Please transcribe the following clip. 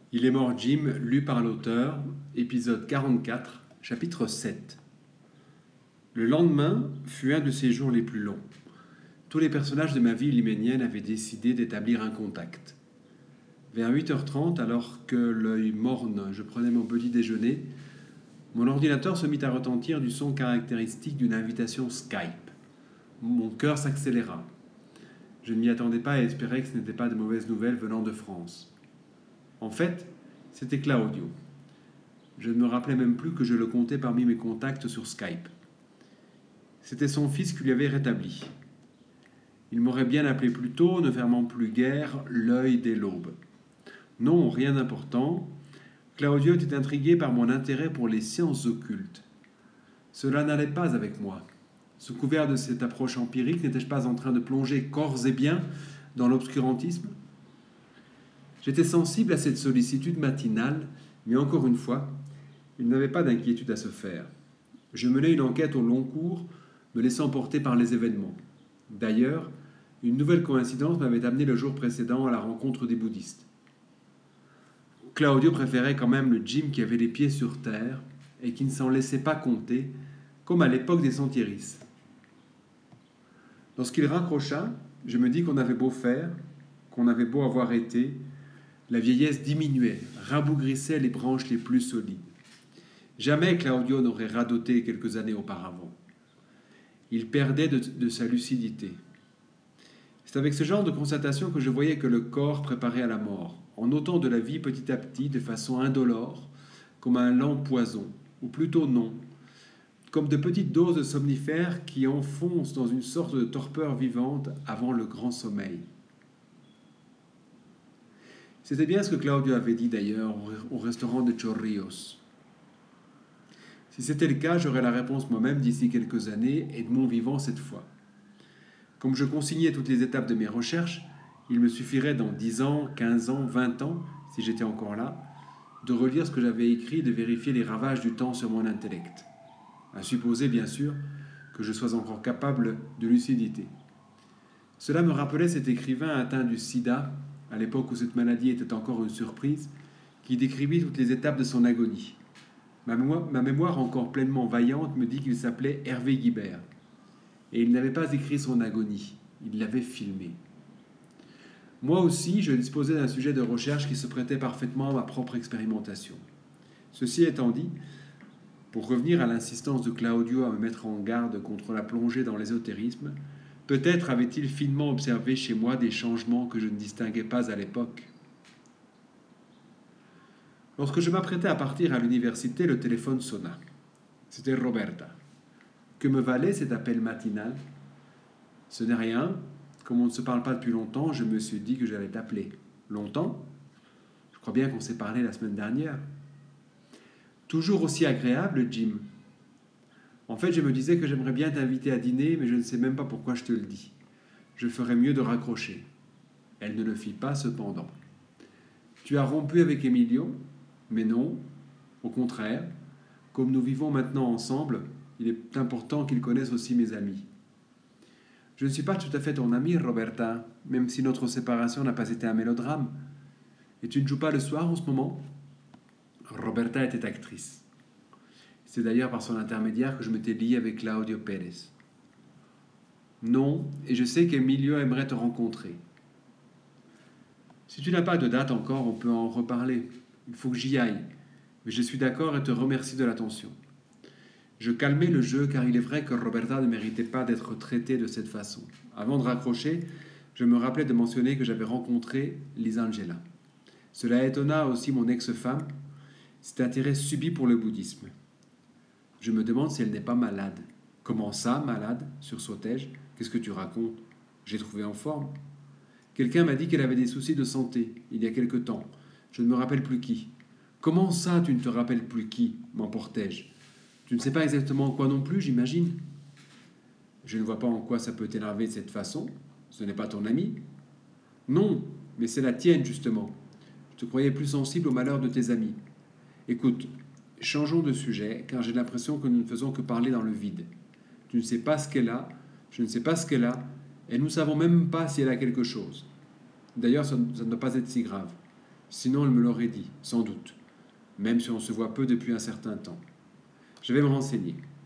Il est mort Jim, lu par l'auteur, épisode 44, chapitre 7. Le lendemain fut un de ces jours les plus longs. Tous les personnages de ma vie liménienne avaient décidé d'établir un contact. Vers 8h30, alors que l'œil morne, je prenais mon petit déjeuner, mon ordinateur se mit à retentir du son caractéristique d'une invitation Skype. Mon cœur s'accéléra. Je ne m'y attendais pas et espérais que ce n'était pas de mauvaises nouvelles venant de France. En fait, c'était Claudio. Je ne me rappelais même plus que je le comptais parmi mes contacts sur Skype. C'était son fils qui lui avait rétabli. Il m'aurait bien appelé plus tôt, ne fermant plus guère l'œil dès l'aube. Non, rien d'important. Claudio était intrigué par mon intérêt pour les sciences occultes. Cela n'allait pas avec moi. Sous couvert de cette approche empirique, n'étais-je pas en train de plonger corps et biens dans l'obscurantisme ? J'étais sensible à cette sollicitude matinale, mais encore une fois, il n'avait pas d'inquiétude à se faire. Je menais une enquête au long cours, me laissant porter par les événements. D'ailleurs, une nouvelle coïncidence m'avait amené le jour précédent à la rencontre des bouddhistes. Claudio préférait quand même le Jim qui avait les pieds sur terre et qui ne s'en laissait pas compter, comme à l'époque des Santieris. Lorsqu'il raccrocha, je me dis qu'on avait beau faire, qu'on avait beau avoir été, la vieillesse diminuait, rabougrissait les branches les plus solides. Jamais Claudio n'aurait radoté quelques années auparavant. Il perdait de sa lucidité. C'est avec ce genre de constatation que je voyais que le corps préparait à la mort, en ôtant de la vie petit à petit, de façon indolore, comme un lent poison, ou plutôt non, comme de petites doses de somnifères qui enfoncent dans une sorte de torpeur vivante avant le grand sommeil. C'était bien ce que Claudio avait dit d'ailleurs au restaurant de Chorrillos. Si c'était le cas, j'aurais la réponse moi-même d'ici quelques années et de mon vivant cette fois. Comme je consignais toutes les étapes de mes recherches, il me suffirait dans 10 ans, 15 ans, 20 ans, si j'étais encore là, de relire ce que j'avais écrit et de vérifier les ravages du temps sur mon intellect. À supposer, bien sûr, que je sois encore capable de lucidité. Cela me rappelait cet écrivain atteint du sida, à l'époque où cette maladie était encore une surprise, qui décrivit toutes les étapes de son agonie. Ma mémoire encore pleinement vaillante me dit qu'il s'appelait Hervé Guibert. Et il n'avait pas écrit son agonie, il l'avait filmée. Moi aussi, je disposais d'un sujet de recherche qui se prêtait parfaitement à ma propre expérimentation. Ceci étant dit, pour revenir à l'insistance de Claudio à me mettre en garde contre la plongée dans l'ésotérisme, peut-être avait-il finement observé chez moi des changements que je ne distinguais pas à l'époque. Lorsque je m'apprêtais à partir à l'université, le téléphone sonna. C'était Roberta. Que me valait cet appel matinal ? Ce n'est rien. Comme on ne se parle pas depuis longtemps, je me suis dit que j'allais t'appeler. Longtemps ? Je crois bien qu'on s'est parlé la semaine dernière. Toujours aussi agréable, Jim. En fait, je me disais que j'aimerais bien t'inviter à dîner, mais je ne sais même pas pourquoi je te le dis. Je ferais mieux de raccrocher. Elle ne le fit pas cependant. Tu as rompu avec Emilio ? Mais non, au contraire. Comme nous vivons maintenant ensemble, il est important qu'il connaisse aussi mes amis. Je ne suis pas tout à fait ton amie, Roberta, même si notre séparation n'a pas été un mélodrame. Et tu ne joues pas le soir en ce moment ? Roberta était actrice. C'est d'ailleurs par son intermédiaire que je m'étais lié avec Claudio Pérez. Non, et je sais qu'Emilio aimerait te rencontrer. Si tu n'as pas de date encore, on peut en reparler. Il faut que j'y aille, mais je suis d'accord et te remercie de l'attention. Je calmais le jeu car il est vrai que Roberta ne méritait pas d'être traitée de cette façon. Avant de raccrocher, je me rappelais de mentionner que j'avais rencontré Lisangela. Cela étonna aussi mon ex-femme, cet intérêt subi pour le bouddhisme. Je me demande si elle n'est pas malade. Comment ça, malade ? Sursautai-je. Qu'est-ce que tu racontes ? J'ai trouvé en forme. Quelqu'un m'a dit qu'elle avait des soucis de santé, il y a quelque temps. Je ne me rappelle plus qui. Comment ça, tu ne te rappelles plus qui ? M'emportai-je. Tu ne sais pas exactement quoi non plus, j'imagine. Je ne vois pas en quoi ça peut t'énerver de cette façon. Ce n'est pas ton ami. Non, mais c'est la tienne, justement. Je te croyais plus sensible au malheur de tes amis. Écoute, changeons de sujet, car j'ai l'impression que nous ne faisons que parler dans le vide. Tu ne sais pas ce qu'elle a, je ne sais pas ce qu'elle a, et nous ne savons même pas si elle a quelque chose. D'ailleurs, ça ne doit pas être si grave. Sinon, elle me l'aurait dit, sans doute, même si on se voit peu depuis un certain temps. Je vais me renseigner.